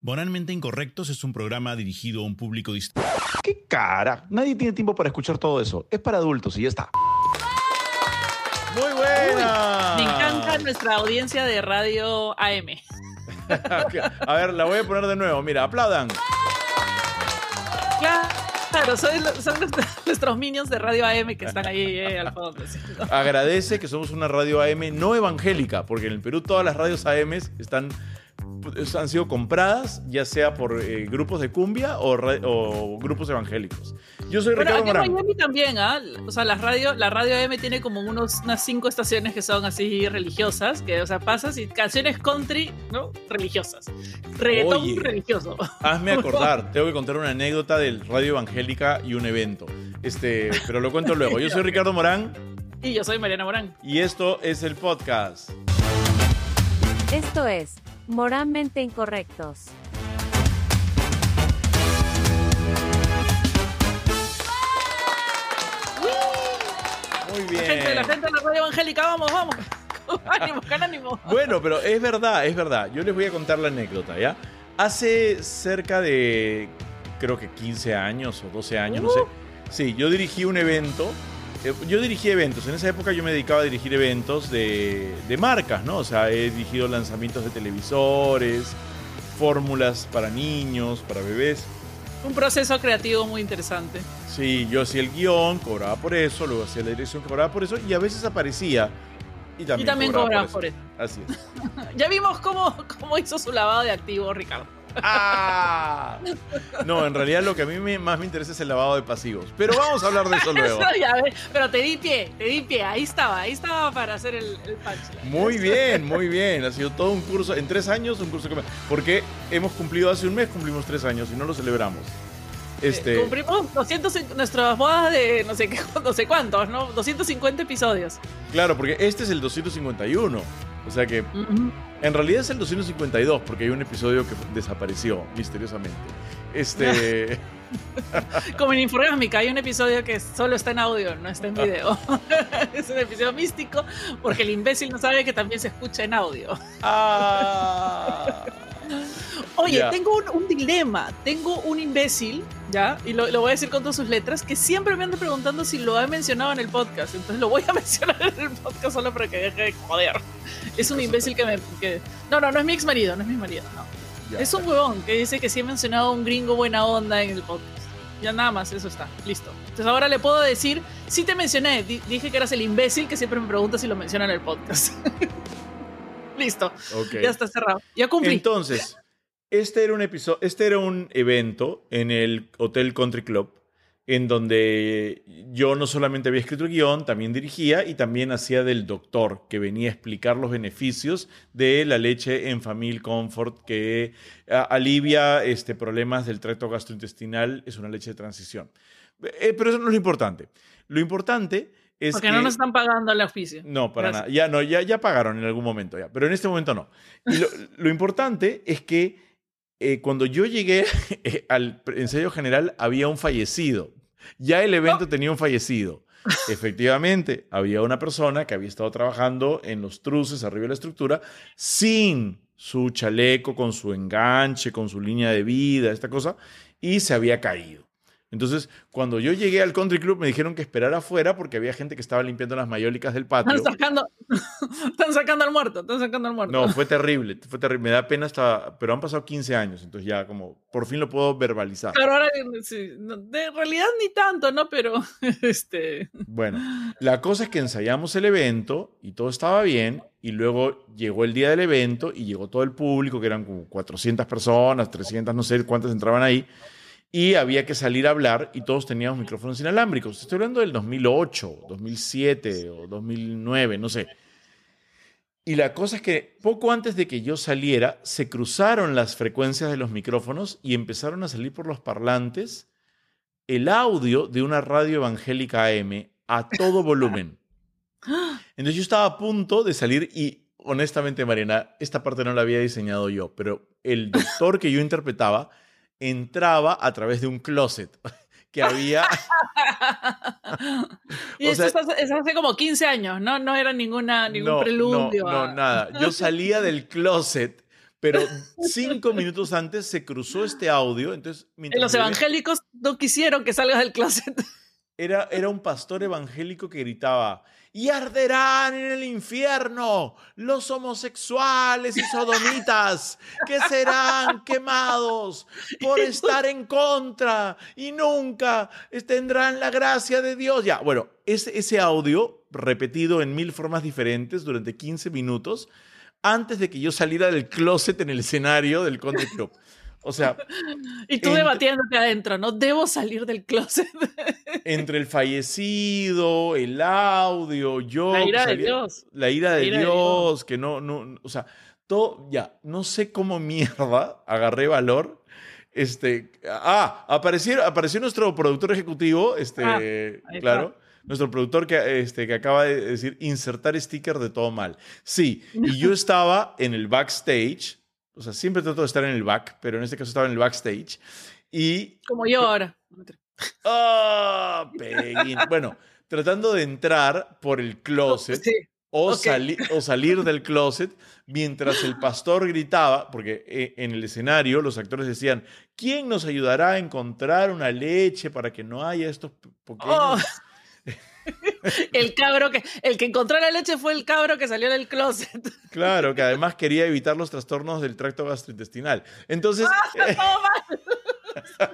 Moralmente Incorrectos es un programa dirigido a un público distinto. ¿Qué cara? Nadie tiene tiempo para escuchar todo eso. Es para adultos y ya está. ¡Muy buena! Me encanta nuestra audiencia de radio AM. A ver, la voy a poner de nuevo. Mira, aplaudan. Claro, son nuestros minions de radio AM que están ahí al fondo. ¿Sí? Agradece que somos una radio AM no evangélica, porque en el Perú todas las radios AM han sido compradas, ya sea por grupos de cumbia o grupos evangélicos. Yo soy Ricardo Morán. En Miami también, O sea, la radio AM tiene como unas 5 estaciones que son así religiosas, que, o sea, pasas y canciones country, ¿no? Religiosas. Reggaetón religioso. Hazme acordar, tengo que contar una anécdota del radio evangélica y un evento. Pero lo cuento luego. Yo soy Ricardo Morán. Y yo soy Mariana Morán. Y esto es el podcast. Esto es Moralmente Incorrectos. Muy bien. La gente de la radio evangélica, vamos. Ánimo, con ánimo. Bueno, pero es verdad. Yo les voy a contar la anécdota, ¿ya? Hace cerca de, creo que 15 años o 12 años, no sé. Sí, yo dirigí un evento. Yo dirigí eventos. En esa época yo me dedicaba a dirigir eventos de marcas, ¿no? O sea, he dirigido lanzamientos de televisores, fórmulas para niños, para bebés. Un proceso creativo muy interesante. Sí, yo hacía el guión, cobraba por eso, luego hacía la dirección, cobraba por eso, y a veces aparecía y también cobraba por eso. Así es. Ya vimos cómo hizo su lavado de activos, Ricardo. ¡Ah! No, en realidad lo que a mí más me interesa es el lavado de pasivos. Pero vamos a hablar de eso luego. Pero te di pie. Ahí estaba para hacer el punchline. Muy bien. Ha sido todo un curso, en 3 años, un curso que... Porque hemos cumplido hace un mes, cumplimos 3 años y no lo celebramos. Cumplimos 200 nuestras bodas de no sé cuántos, ¿no? 250 episodios. Claro, porque este es el 251. O sea que en realidad es el 252 porque hay un episodio que desapareció misteriosamente. Como en Inforgásmica, hay un episodio que solo está en audio, no está en video. Es un episodio místico porque el imbécil no sabe que también se escucha en audio. Oye, tengo un dilema. Tengo un imbécil, ¿ya? Y lo voy a decir con todas sus letras, que siempre me anda preguntando si lo he mencionado en el podcast. Entonces lo voy a mencionar en el podcast solo para que deje de joder. Es un imbécil que... No es mi ex marido, no. Ya, es un huevón que dice que sí he mencionado a un gringo buena onda en el podcast. Ya nada más, eso está, listo. Entonces ahora le puedo decir, sí te mencioné, dije que eras el imbécil que siempre me pregunta si lo menciona en el podcast. Listo, okay. Ya está cerrado, ya cumplí. Entonces, este era un evento en el Hotel Country Club, en donde yo no solamente había escrito el guión, también dirigía y también hacía del doctor, que venía a explicar los beneficios de la leche Enfamil Comfort, que alivia problemas del tracto gastrointestinal, es una leche de transición. Pero eso no es lo importante. Lo importante es porque no nos están pagando el auspicio. No, para nada. Ya pagaron en algún momento, pero en este momento no. Y lo importante es que cuando yo llegué al ensayo general había un fallecido. Ya el evento tenía un fallecido. Efectivamente, había una persona que había estado trabajando en los truces arriba de la estructura sin su chaleco, con su enganche, con su línea de vida, esta cosa, y se había caído. Entonces, cuando yo llegué al Country Club, me dijeron que esperara afuera porque había gente que estaba limpiando las mayólicas del patio. Están sacando al muerto. No, fue terrible. Me da pena pero han pasado 15 años, entonces ya como por fin lo puedo verbalizar. Pero ahora, sí, de realidad ni tanto, ¿no? Pero, Bueno, la cosa es que ensayamos el evento y todo estaba bien, y luego llegó el día del evento y llegó todo el público, que eran como 400 personas, 300, no sé cuántas entraban ahí, y había que salir a hablar y todos teníamos micrófonos inalámbricos. Estoy hablando del 2008, 2007 o 2009, no sé. Y la cosa es que poco antes de que yo saliera, se cruzaron las frecuencias de los micrófonos y empezaron a salir por los parlantes el audio de una radio evangélica AM a todo volumen. Entonces yo estaba a punto de salir y, honestamente, Mariana, esta parte no la había diseñado yo, pero el doctor que yo interpretaba entraba a través de un closet que había... Y eso es hace como 15 años, ¿no? No era ningún preludio. No, nada. Yo salía del closet Pero 5 minutos antes se cruzó este audio. Entonces, Los evangélicos no quisieron que salgas del closet. Era un pastor evangélico que gritaba: y arderán en el infierno los homosexuales y sodomitas, que serán quemados por estar en contra y nunca tendrán la gracia de Dios. Ya, bueno, ese audio repetido en 1000 formas diferentes durante 15 minutos antes de que yo saliera del closet en el escenario del Comedy Club. O sea... Y tú debatiéndote adentro, ¿no? Debo salir del closet. Entre el fallecido, el audio, yo... La ira de Dios. La ira de Dios, que no, o sea, todo, ya, no sé cómo mierda agarré valor. Apareció nuestro productor ejecutivo, claro, nuestro productor que acaba de decir insertar sticker de todo mal. Sí, y yo estaba en el backstage. O sea, siempre trato de estar en el back, pero en este caso estaba en el backstage. Y... Como yo ahora. Peguín. Bueno, tratando de entrar por el closet o salir del closet mientras el pastor gritaba, porque en el escenario los actores decían: ¿quién nos ayudará a encontrar una leche para que no haya estos pequeños... El que encontró la leche fue el cabro que salió del closet. Claro, que además quería evitar los trastornos del tracto gastrointestinal. Entonces... todo mal.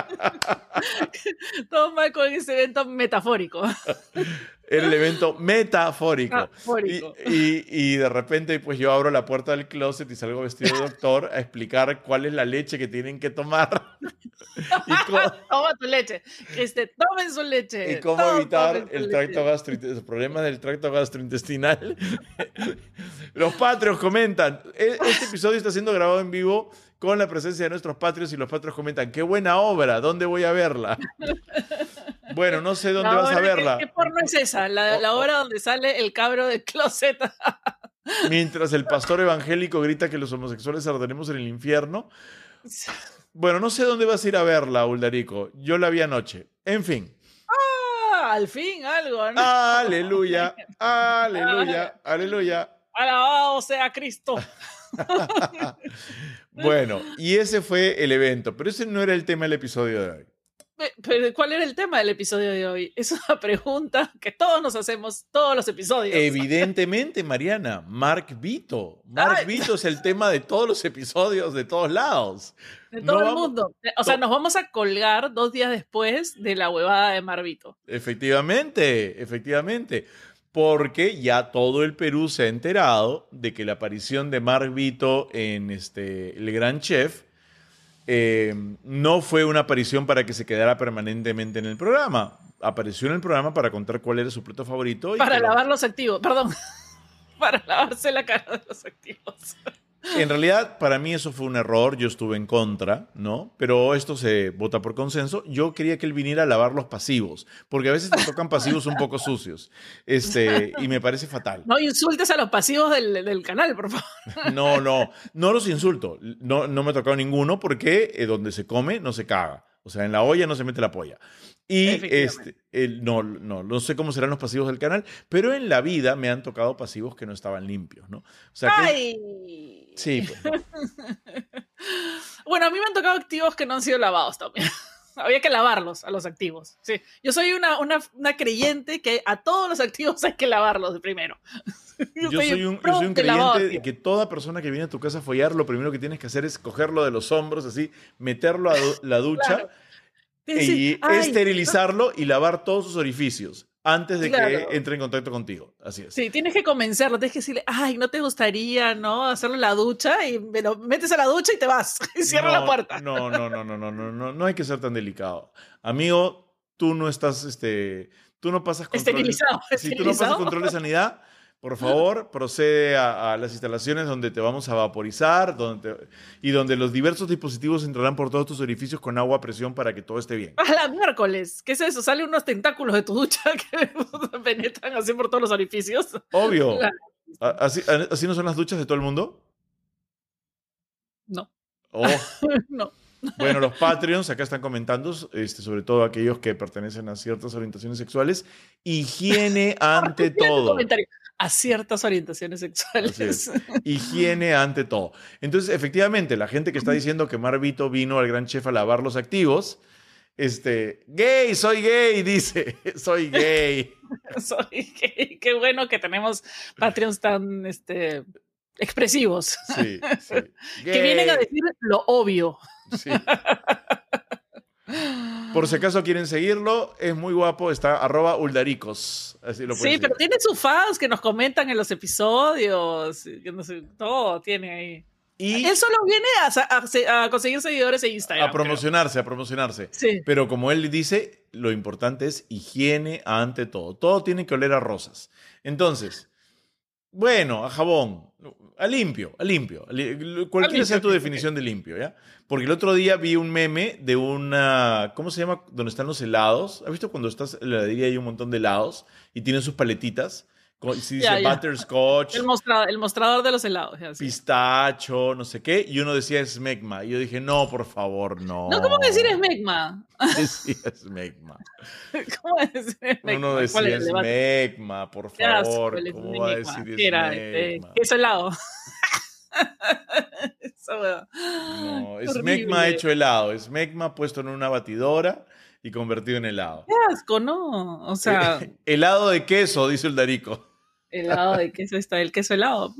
Todo mal con ese evento metafórico. Era el evento metafórico. Y de repente, pues yo abro la puerta del closet y salgo vestido de doctor a explicar cuál es la leche que tienen que tomar. Toma tu leche. Tomen su leche. Y cómo evitar los problemas del tracto gastrointestinal. Los Patreons comentan. Este episodio está siendo grabado en vivo con la presencia de nuestros Patreons y los Patreons comentan: ¡qué buena obra! ¿Dónde voy a verla? Bueno, no sé dónde vas a verla. ¿Qué porno es esa? La obra donde sale el cabro del closet. Mientras el pastor evangélico grita que los homosexuales arderemos en el infierno. Bueno, no sé dónde vas a ir a verla, Uldarico. Yo la vi anoche. En fin. Al fin algo, ¿no? Aleluya, aleluya, aleluya. Alabado sea Cristo. Bueno, y ese fue el evento, pero ese no era el tema del episodio de hoy. ¿Pero cuál era el tema del episodio de hoy? Es una pregunta que todos nos hacemos todos los episodios. Evidentemente, Mariana, Mark Vito. Mark Vito es el tema de todos los episodios, de todos lados. De todo el mundo. O sea, nos vamos a colgar 2 días después de la huevada de Mark Vito. Efectivamente, efectivamente. Porque ya todo el Perú se ha enterado de que la aparición de Mark Vito en El Gran Chef no fue una aparición para que se quedara permanentemente en el programa. Apareció en el programa para contar cuál era su plato favorito. Para lavar los activos, perdón. Para lavarse la cara de los activos. En realidad, para mí eso fue un error. Yo estuve en contra, ¿no? Pero esto se vota por consenso. Yo quería que él viniera a lavar los pasivos, porque a veces te tocan pasivos un poco sucios. Y me parece fatal. No insultes a los pasivos del canal, por favor. No los insulto. No me ha tocado ninguno porque donde se come no se caga. O sea, en la olla no se mete la polla. Y no sé cómo serán los pasivos del canal, pero en la vida me han tocado pasivos que no estaban limpios, ¿no? O sea, sí, pues, no. Bueno, a mí me han tocado activos que no han sido lavados también. Había que lavarlos a los activos. Sí. Yo soy una creyente que a todos los activos hay que lavarlos primero. Yo soy un creyente de que toda persona que viene a tu casa a follar, lo primero que tienes que hacer es cogerlo de los hombros, así, meterlo a la ducha, claro. Y esterilizarlo y lavar todos sus orificios antes de que entre en contacto contigo. Así es. Sí, tienes que convencerlo, tienes que decirle: ay, ¿no te gustaría, no, hacerlo en la ducha? Y me lo metes a la ducha y te vas y cierra la puerta. No hay que ser tan delicado. Amigo, tú no estás, tú no pasas control. Esterilizado. Si tú no pasas control de sanidad, por favor, procede a las instalaciones donde te vamos a vaporizar y donde los diversos dispositivos entrarán por todos tus orificios con agua a presión para que todo esté bien. ¡A la miércoles! ¿Qué es eso? ¿Salen unos tentáculos de tu ducha que penetran así por todos los orificios? Obvio. ¿Así no son las duchas de todo el mundo? No. Oh. No. Bueno, los Patreons acá están comentando, sobre todo aquellos que pertenecen a ciertas orientaciones sexuales. Higiene ante todo. a ciertas orientaciones sexuales. Así es. Higiene ante todo. Entonces, efectivamente, la gente que está diciendo que Marvito vino al Gran Chef a lavar los activos, gay, soy gay, dice, soy gay. Soy gay. Qué bueno que tenemos Patreons tan expresivos. Sí, sí. Que vienen a decir lo obvio. Sí. Por si acaso quieren seguirlo, es muy guapo, está @uldaricos. Así lo pueden Sí, pero seguir. tiene sus fans que nos comentan en los episodios, que no sé, todo tiene ahí. Y Él solo viene a conseguir seguidores en Instagram. a promocionarse. Sí. Pero como él dice, lo importante es higiene ante todo. Todo tiene que oler a rosas. Entonces, bueno, a jabón, a limpio. Cualquiera sea tu definición de limpio, ¿ya? Porque el otro día vi un meme de una, ¿cómo se llama? Donde están los helados. ¿Has visto cuando estás en la heladería y hay un montón de helados y tienen sus paletitas? Si dice Ya. butterscotch, El mostrador de los helados. Ya, sí. pistacho, no sé qué, y uno decía smegma. Y yo dije, no, por favor, no. No, ¿cómo decir smegma? Decía smegma. ¿Cómo decir smegma? Uno decía smegma, por favor. ¿Cómo va a decir ¿Qué era? smegma? Queso helado. Eso, No, horrible. smegma hecho helado. Smegma puesto en una batidora y convertido en helado. Qué asco, ¿no? O sea, Helado de queso, dice el Darico. helado de queso está el queso helado.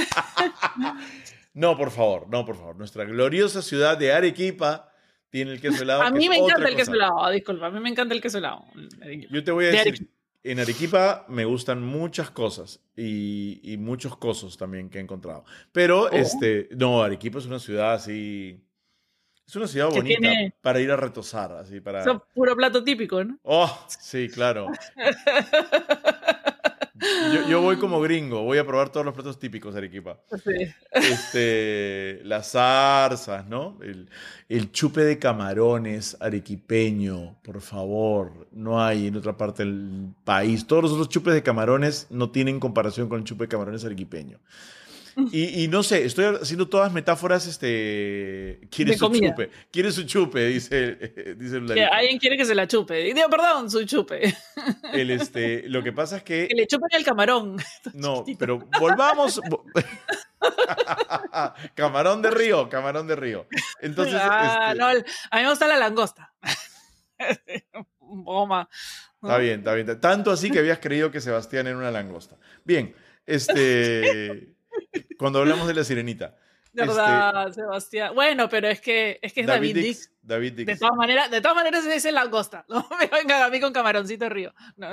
No, por favor. Nuestra gloriosa ciudad de Arequipa tiene el queso helado. A mí me encanta el queso cosa. helado, disculpa, a mí me encanta el queso helado. Yo te voy a De decir, Arequipa. en Arequipa me gustan muchas cosas y muchos cosos también que he encontrado. Pero, no, Arequipa es una ciudad así, es una ciudad Que bonita tiene- para ir a retosar, así para... Eso es puro plato típico, ¿no? Oh, sí, claro. Yo voy como gringo, voy a probar todos los platos típicos de Arequipa. Sí. Las zarzas, ¿no? El chupe de camarones arequipeño, por favor. No hay en otra parte del país. Todos los otros chupes de camarones no tienen comparación con el chupe de camarones arequipeño. Y no sé, estoy haciendo todas metáforas, ¿quiere De su comida. chupe? ¿Quiere su chupe? Dice el Que Darico. alguien quiere que se la chupe. Digo, perdón, su chupe. Lo que pasa es que... Que le chupen el camarón. No, pero volvamos. Camarón de río. Entonces, No, a mí me gusta la langosta. Boma. está bien. Tanto así que habías creído que Sebastián era una langosta. Bien, cuando hablamos de la sirenita. ¿Verdad, Sebastián? Bueno, pero es que es David Dix. David Dix. De todas maneras es langosta. No me vengan a mí con camaroncito de río. No.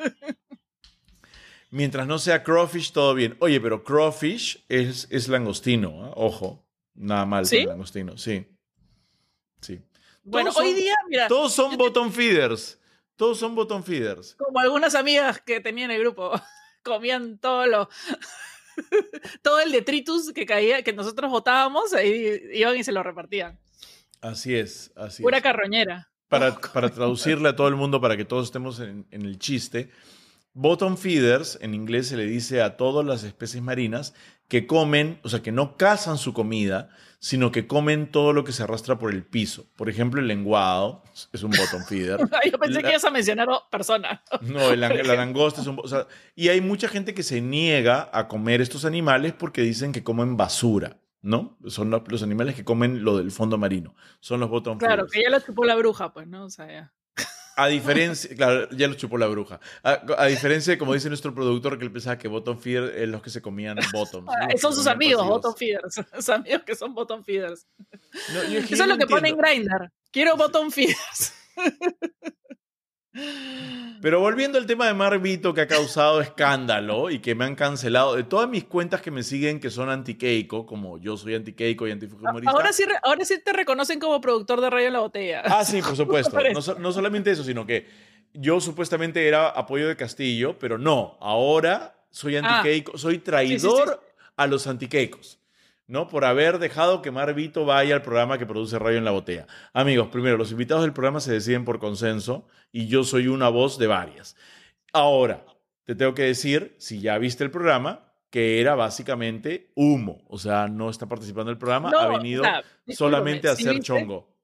Mientras no sea crawfish, todo bien. Oye, pero crawfish es langostino, ¿eh? Ojo. Nada mal ¿Sí? con el langostino. Sí. Bueno, Todos hoy son- día, mira, Todos son bottom feeders. Todos son bottom feeders. como algunas amigas que tenía en el grupo, comían todo el detritus que caía, que nosotros botábamos, ahí iban y se lo repartían. Así es. Pura carroñera. Para traducirle a todo el mundo, para que todos estemos en el chiste, bottom feeders en inglés se le dice a todas las especies marinas que comen, o sea, que no cazan su comida, sino que comen todo lo que se arrastra por el piso. Por ejemplo, el lenguado es un bottom feeder. Yo pensé que ibas a mencionar personas. No, la langosta es un... O sea, y hay mucha gente que se niega a comer estos animales porque dicen que comen basura, ¿no? Son los animales que comen lo del fondo marino. Son los bottom Claro, feeders. que ya lo chupó la bruja, pues, ¿no? O sea, ya. A diferencia, claro, ya lo chupó la bruja. A diferencia de, como dice nuestro productor, que él pensaba que bottom feeder es los que se comían bottoms. ¿no? Los que Son sus comían amigos, pasivos. bottom feeders. Sus amigos que son bottom feeders. No, yo Eso es lo que pone en Grindr. Quiero bottom feeders. Pero volviendo al tema de Marvito, que ha causado escándalo y que me han cancelado de todas mis cuentas que me siguen que son anti-Keiko, como yo soy anti-Keiko y anti-fujimorista. Ahora sí te reconocen como productor de Radio en la Botella. Ah, sí, por supuesto. Parece. No solamente eso, sino que yo supuestamente era apoyo de Castillo, pero no. Ahora soy anti-Keiko, soy traidor a los anti-Keikos, ¿no? Por haber dejado que Marvito vaya al programa que produce Radio en la Botella. Amigos, primero, los invitados del programa se deciden por consenso y yo soy una voz de varias. Ahora, te tengo que decir, si ya viste el programa, que era básicamente humo. O sea, no está participando en el programa, No, ha venido discúlpame, solamente a ¿sí hacer viste? chongo.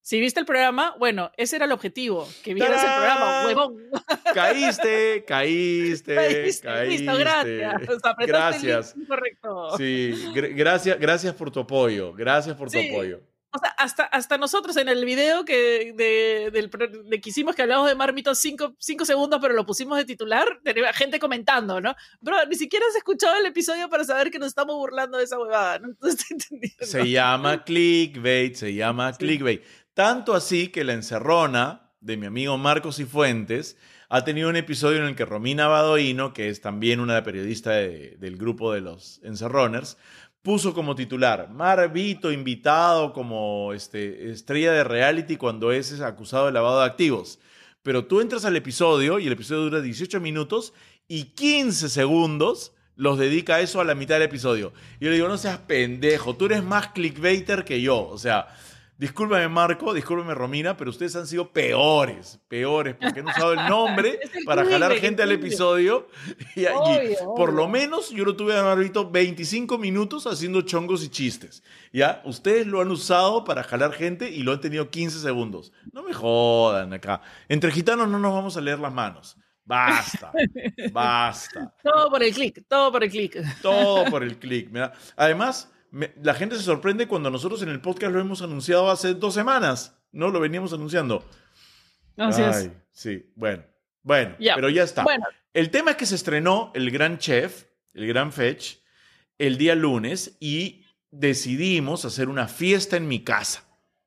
Si viste el programa, bueno, ese era el objetivo, que vieras el programa, huevón. Caíste. Listo, gracias. O sea, apretaste Gracias. el link correcto. Sí, gracias por tu apoyo. Gracias por tu apoyo. O sea, hasta nosotros en el video que hicimos que hablamos de Marmito 5 segundos, pero lo pusimos de titular, tenía gente comentando, ¿no? Bro, ni siquiera has escuchado el episodio para saber que nos estamos burlando de esa huevada, ¿no? Entonces, Se llama clickbait. Tanto así que La Encerrona, de mi amigo Marcos Cifuentes, ha tenido un episodio en el que Romina Badoino, que es también una periodista del grupo de los Encerroners, puso como titular: Marvito invitado como estrella de reality cuando es acusado de lavado de activos. Pero tú entras al episodio y el episodio dura 18 minutos y 15 segundos los dedica a eso a la mitad del episodio. Y yo le digo, no seas pendejo, tú eres más clickbaiter que yo. O sea, discúlpame Marco, discúlpame Romina, pero ustedes han sido peores, porque han usado el nombre para jalar gente al episodio y por lo menos yo lo tuve que haber visto 25 minutos haciendo chongos y chistes, ¿ya? Ustedes lo han usado para jalar gente y lo han tenido 15 segundos. No me jodan acá. Entre gitanos no nos vamos a leer las manos. Basta. Todo por el click. Todo por el click. Además, la gente se sorprende cuando nosotros en el podcast lo hemos anunciado hace 2 semanas. No lo veníamos anunciando. Así es. Sí, bueno, pero ya está. Bueno. El tema es que se estrenó El Gran Chef, El Gran Fetch, el día lunes y decidimos hacer una fiesta en mi casa.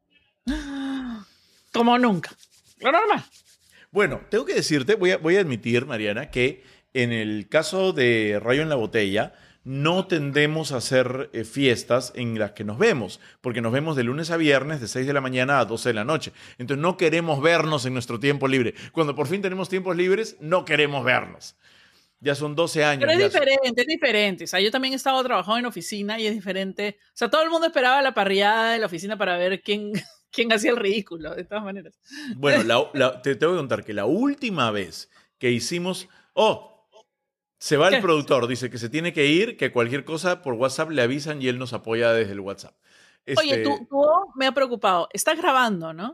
Como nunca. Lo normal. Bueno, tengo que decirte, voy a admitir, Mariana, que en el caso de Rayo en la Botella no tendemos a hacer fiestas en las que nos vemos, porque nos vemos de lunes a viernes de 6 de la mañana a 12 de la noche. Entonces no queremos vernos en nuestro tiempo libre. Cuando por fin tenemos tiempos libres, no queremos vernos. Ya son 12 años. Pero es diferente. O sea, yo también he estado trabajando en oficina y es diferente. O sea, todo el mundo esperaba la parrillada de la oficina para ver quién hacía el ridículo, de todas maneras. Bueno, te tengo que contar que la última vez que hicimos... Se va el productor, dice que se tiene que ir, que cualquier cosa por WhatsApp le avisan y él nos apoya desde el WhatsApp. Oye, tú me ha preocupado. Estás grabando, ¿no?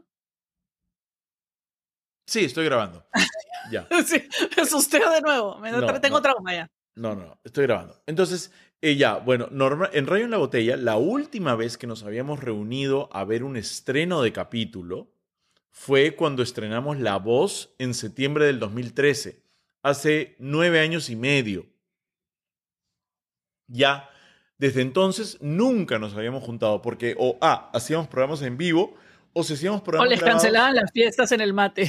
Sí, estoy grabando. Ya. Sí, me asusté de nuevo. Tengo trauma ya. No, estoy grabando. Entonces, bueno, en Radio en la Botella, la última vez que nos habíamos reunido a ver un estreno de capítulo fue cuando estrenamos La Voz en septiembre del 2013. Hace 9 años y medio. Ya, desde entonces nunca nos habíamos juntado porque hacíamos programas en vivo o si hacíamos programas o les grabados, cancelaban las fiestas en el mate.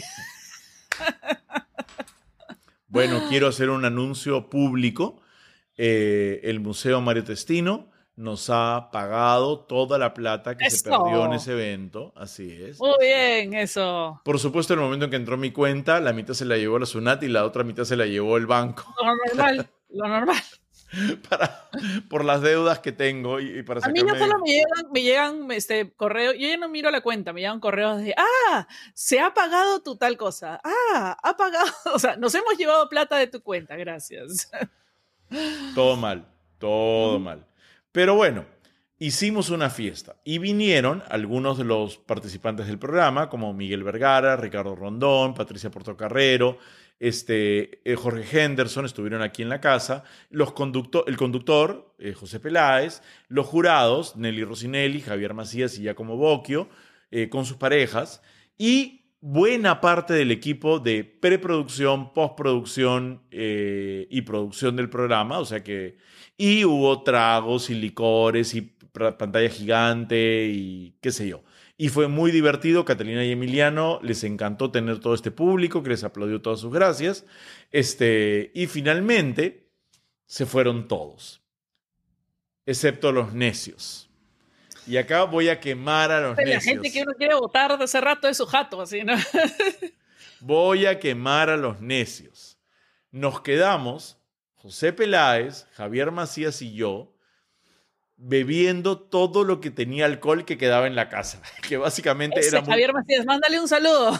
Bueno, quiero hacer un anuncio público. El Museo Mario Testino nos ha pagado toda la plata que se perdió en ese evento. Así es. Muy bien, eso. Por supuesto, en el momento en que entró mi cuenta, la mitad se la llevó la SUNAT y la otra mitad se la llevó el banco. Lo normal. Por las deudas que tengo y para sacarme... A mí no solo me llegan correos, yo ya no miro la cuenta, me llegan correos de, se ha pagado tu tal cosa, ha pagado, o sea, nos hemos llevado plata de tu cuenta, gracias. Todo mal. Pero bueno, hicimos una fiesta y vinieron algunos de los participantes del programa, como Miguel Vergara, Ricardo Rondón, Patricia Portocarrero, Jorge Henderson estuvieron aquí en la casa, el conductor, José Peláez, los jurados, Nelly Rossinelli, Javier Macías y Giacomo Bocchio, con sus parejas, y buena parte del equipo de preproducción, postproducción y producción del programa, o sea que... Y hubo tragos y licores y pantalla gigante y qué sé yo. Y fue muy divertido. Catalina y Emiliano les encantó tener todo este público que les aplaudió todas sus gracias. Y finalmente se fueron todos, excepto los necios. Y acá voy a quemar a los necios. La gente que uno quiere votar de hace rato es su jato, así, ¿no? Voy a quemar a los necios. Nos quedamos... José Peláez, Javier Macías y yo bebiendo todo lo que tenía alcohol que quedaba en la casa, que básicamente era muy... Javier Macías, mándale un saludo.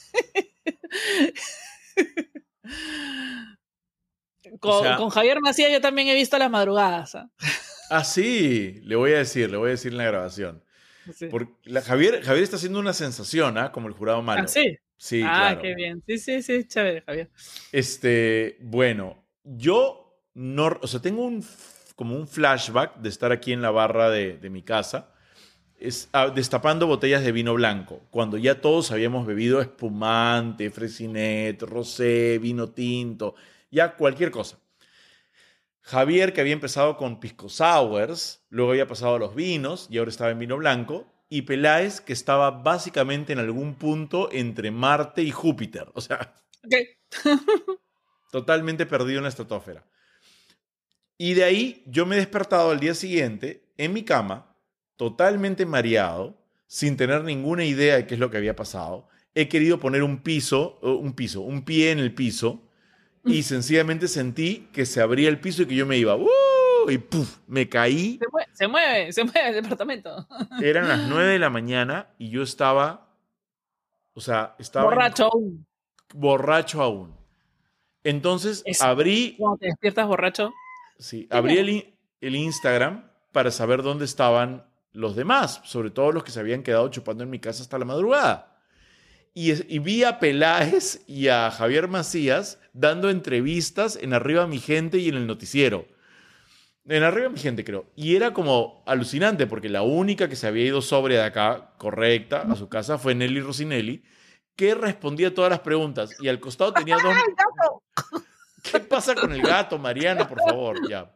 Con Javier Macías yo también he visto las madrugadas. Sí, le voy a decir en la grabación. Sí. Javier está haciendo una sensación, ¿ah? Como el jurado malo. ¿Ah, sí? Sí, Ah, claro. qué bien. Sí, chévere, Javier. Bueno, yo no, o sea, tengo como un flashback de estar aquí en la barra de mi casa, destapando botellas de vino blanco, cuando ya todos habíamos bebido espumante, fresinet, rosé, vino tinto, ya cualquier cosa. Javier, que había empezado con pisco sours, luego había pasado a los vinos y ahora estaba en vino blanco, y Peláez, que estaba básicamente en algún punto entre Marte y Júpiter, o sea, Okay. totalmente perdido en la estratosfera. Y de ahí yo me he despertado al día siguiente en mi cama, totalmente mareado, sin tener ninguna idea de qué es lo que había pasado. He querido poner un pie en el piso, y sencillamente sentí que se abría el piso y que yo me iba. Y ¡puf! Me caí. Se mueve el departamento. Eran las 9 de la mañana y yo estaba Borracho aún. borracho aún. Entonces abrí Cuando te despiertas borracho. Sí, abrí el Instagram para saber dónde estaban los demás, sobre todo los que se habían quedado chupando en mi casa hasta la madrugada. Y vi a Peláez y a Javier Macías dando entrevistas en Arriba Mi Gente y en el noticiero. En Arriba Mi Gente, creo. Y era como alucinante, porque la única que se había ido sobria de acá, correcta, a su casa, fue Nelly Rossinelli, que respondía todas las preguntas. Y al costado tenía dos... ¿Qué pasa con el gato, Mariana, por favor? Ya.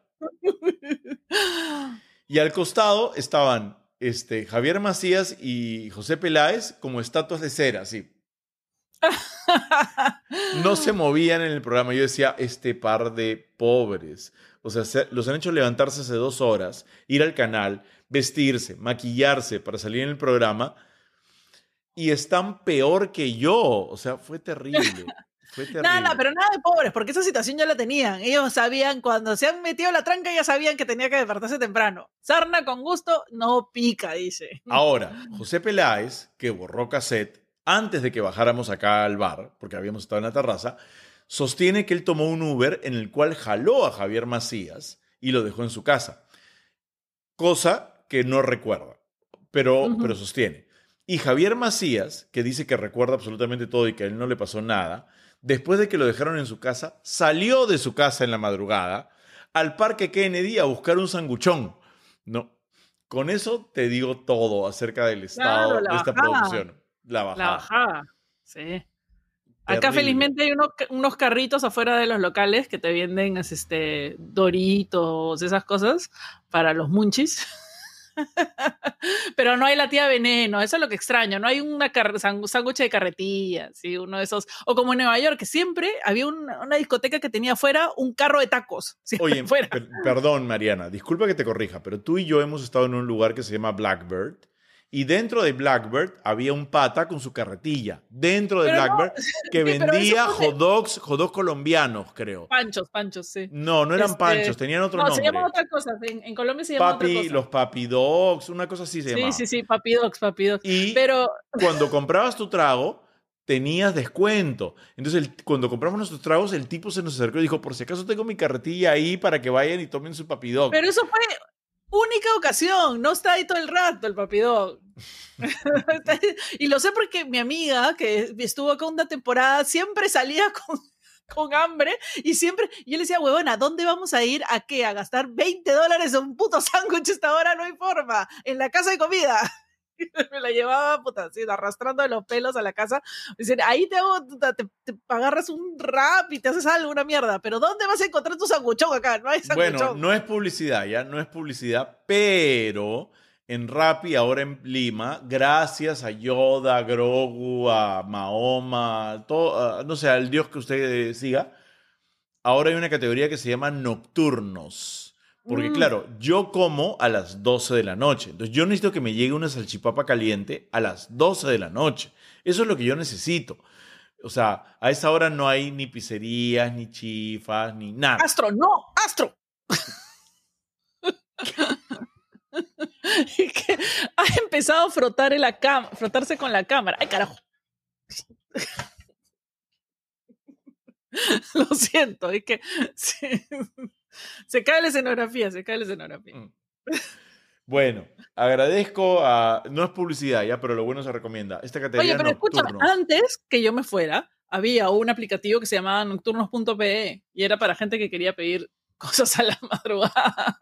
Y al costado estaban Javier Macías y José Peláez como estatuas de cera, así. No se movían en el programa. Yo decía, este par de pobres. O sea, los han hecho levantarse hace 2 horas, ir al canal, vestirse, maquillarse para salir en el programa, y están peor que yo. O sea, fue terrible. Fue terrible. Nada, pero nada de pobres, porque esa situación ya la tenían. Ellos sabían, cuando se han metido la tranca, ya sabían que tenía que despertarse temprano. Sarna con gusto no pica, dice. Ahora, José Peláez, que borró cassette antes de que bajáramos acá al bar, porque habíamos estado en la terraza, sostiene que él tomó un Uber en el cual jaló a Javier Macías y lo dejó en su casa. Cosa que no recuerda, pero sostiene. Y Javier Macías, que dice que recuerda absolutamente todo y que a él no le pasó nada, después de que lo dejaron en su casa, salió de su casa en la madrugada al Parque Kennedy a buscar un sanguchón. No, con eso te digo todo acerca del estado de esta producción. La bajada. Sí. Acá felizmente hay unos carritos afuera de los locales que te venden Doritos, esas cosas para los munchis. Pero no hay la tía Veneno, eso es lo que extraño. No hay un sándwich de carretilla, ¿sí? Uno de esos. O como en Nueva York, que siempre había una discoteca que tenía afuera un carro de tacos. Oye, perdón, Mariana, disculpa que te corrija, pero tú y yo hemos estado en un lugar que se llama Blackbird. Y dentro de Blackbird había un pata con su carretilla. Dentro de Blackbird, que vendía hot dogs colombianos, creo. Panchos, sí. No eran panchos, tenían otro nombre. No, se llaman otras cosas. En Colombia se llaman otras cosas. Los papi dogs, una cosa así se llamaba. Sí, papi dogs. Y cuando comprabas tu trago, tenías descuento. Entonces, cuando compramos nuestros tragos, el tipo se nos acercó y dijo, por si acaso tengo mi carretilla ahí para que vayan y tomen su papi dog. Pero eso fue única ocasión, no está ahí todo el rato el papi dog. Y lo sé porque mi amiga, que estuvo acá una temporada, siempre salía con hambre y yo le decía, huevona, ¿dónde vamos a ir? ¿A qué? ¿A gastar $20 en un puto sándwich? Esta hora no hay forma. En la casa de comida. Me la llevaba, puta, así, arrastrando de los pelos a la casa. Dicen, ahí te agarras un rap y te haces algo, una mierda. Pero ¿dónde vas a encontrar tu sanguchón acá? No hay sanguchón. Bueno, no es publicidad, ya, no es publicidad, pero en Rappi, ahora en Lima, gracias a Yoda, a Grogu, a Mahoma, no sé, al dios que usted siga, ahora hay una categoría que se llama nocturnos. Porque claro, yo como a las 12 de la noche. Entonces yo necesito que me llegue una salchipapa caliente a las 12 de la noche. Eso es lo que yo necesito. O sea, a esa hora no hay ni pizzerías, ni chifas, ni nada. ¡Astro, no! ¡Astro! Que ha empezado a frotarse con la cámara. ¡Ay, carajo! Lo siento, es que se cae la escenografía. Bueno, agradezco a... No es publicidad ya, pero lo bueno se recomienda. Esta categoría Oye, pero escucha, Nocturnos. antes que yo me fuera, había un aplicativo que se llamaba nocturnos.pe y era para gente que quería pedir cosas a la madrugada.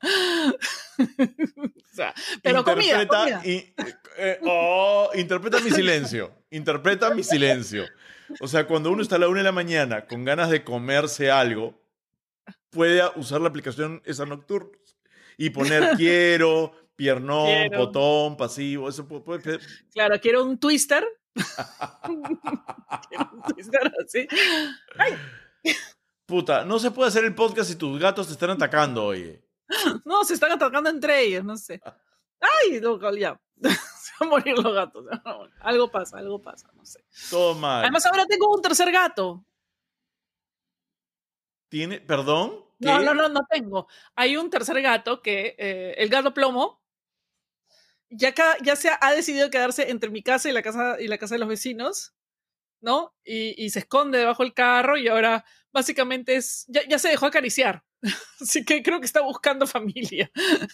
O sea, pero comida. Interpreta mi silencio. Interpreta mi silencio. O sea, cuando uno está a la 1 de la mañana con ganas de comerse algo, puede usar la aplicación esa Nocturnos y poner quiero, piernón, botón, pasivo. Eso puede... Claro, quiero un twister. Quiero un twister así. ¡Ay! Puta, no se puede hacer el podcast si tus gatos te están atacando, oye. No, se están atacando entre ellos, no sé. ¡Ay! Loco, ya. Se van a morir los gatos. Algo pasa, no sé. Todo mal. Además, ahora tengo un tercer gato. ¿Tiene? ¿Perdón? ¿Qué? No tengo. Hay un tercer gato que, el gato plomo, ya se ha decidido quedarse entre mi casa y la casa de los vecinos, ¿no? Y se esconde debajo del carro y ahora básicamente ya se dejó acariciar. Así que creo que está buscando familia.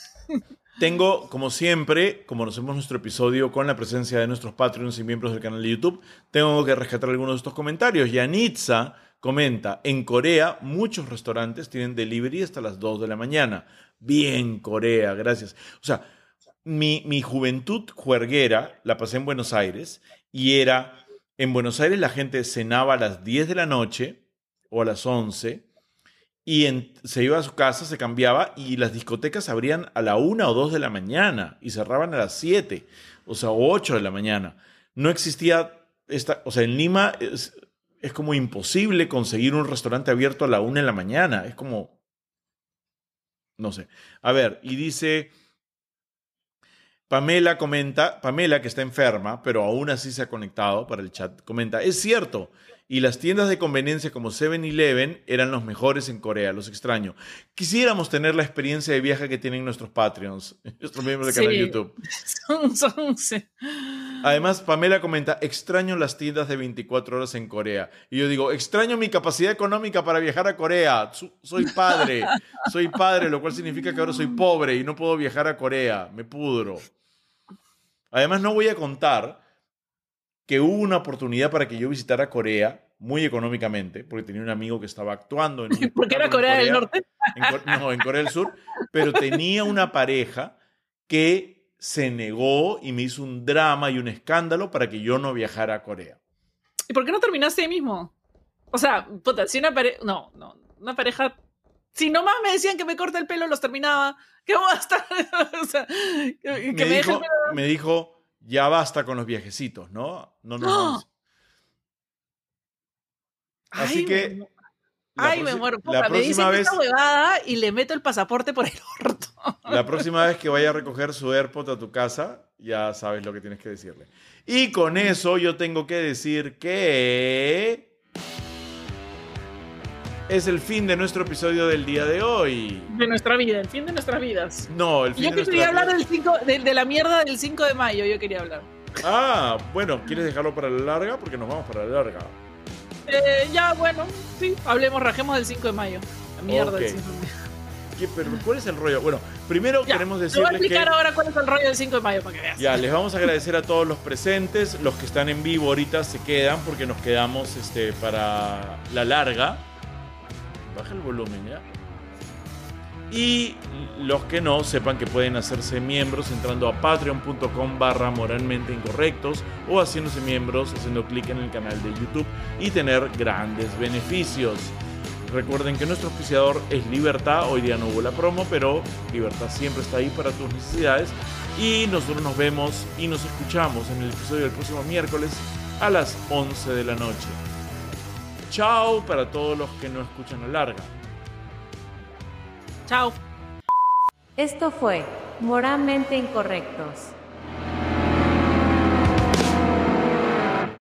Tengo, como siempre, como nos hacemos nuestro episodio con la presencia de nuestros Patreons y miembros del canal de YouTube, tengo que rescatar algunos de estos comentarios. Yanitza comenta, en Corea muchos restaurantes tienen delivery hasta las 2 de la mañana. Bien, Corea, gracias. O sea, mi juventud juerguera la pasé en Buenos Aires y en Buenos Aires la gente cenaba a las 10 de la noche o a las 11 y se iba a su casa, se cambiaba y las discotecas abrían a la 1 o 2 de la mañana y cerraban a las 7, o sea, 8 de la mañana. No existía o sea, en Lima es como imposible conseguir un restaurante abierto a la 1 de la mañana. Es como, no sé. A ver, y dice... Pamela comenta, Pamela que está enferma, pero aún así se ha conectado para el chat, comenta, es cierto, y las tiendas de conveniencia como 7-Eleven eran los mejores en Corea, los extraño. Quisiéramos tener la experiencia de viaje que tienen nuestros Patreons, nuestros miembros del canal de YouTube. Sí. Además, Pamela comenta, extraño las tiendas de 24 horas en Corea. Y yo digo, extraño mi capacidad económica para viajar a Corea. Soy padre, lo cual significa que ahora soy pobre y no puedo viajar a Corea. Me pudro. Además, no voy a contar que hubo una oportunidad para que yo visitara Corea muy económicamente, porque tenía un amigo que estaba actuando en ¿Porque era Corea del Norte? En Corea del Sur, pero tenía una pareja que se negó y me hizo un drama y un escándalo para que yo no viajara a Corea. ¿Y por qué no terminaste ahí mismo? O sea, puta, si una pareja... No, una pareja... Si nomás me decían que me corte el pelo, los terminaba. ¿Qué voy a estar? O sea, me dijo, ya basta con los viajecitos, ¿no? No. Así que... me muero. Puta, me dicen esta huevada y le meto el pasaporte por el orto. La próxima vez que vaya a recoger su AirPod a tu casa, ya sabes lo que tienes que decirle. Y con eso yo tengo que decir que... es el fin de nuestro episodio del día de hoy. De nuestra vida, el fin de nuestras vidas. No, el fin de nuestra vida. Yo quería hablar de la mierda del 5 de mayo, yo quería hablar. Ah, bueno, ¿quieres dejarlo para la larga? Porque nos vamos para la larga. Ya, bueno, sí, rajemos del 5 de mayo. La mierda del 5 de mayo. Pero ¿cuál es el rollo? Bueno, primero queremos decirles que... Te voy a explicar ahora cuál es el rollo del 5 de mayo para que veas. Ya, les vamos a agradecer a todos los presentes. Los que están en vivo ahorita se quedan porque nos quedamos para la larga. Baja el volumen, ¿ya? Y los que no, sepan que pueden hacerse miembros entrando a patreon.com/moralmenteincorrectos o haciéndose miembros haciendo clic en el canal de YouTube y tener grandes beneficios. Recuerden que nuestro auspiciador es Libertad. Hoy día no hubo la promo, pero Libertad siempre está ahí para tus necesidades. Y nosotros nos vemos y nos escuchamos en el episodio del próximo miércoles a las 11 de la noche. Chao para todos los que no escuchan a larga. Chao. Esto fue Moralmente Incorrectos.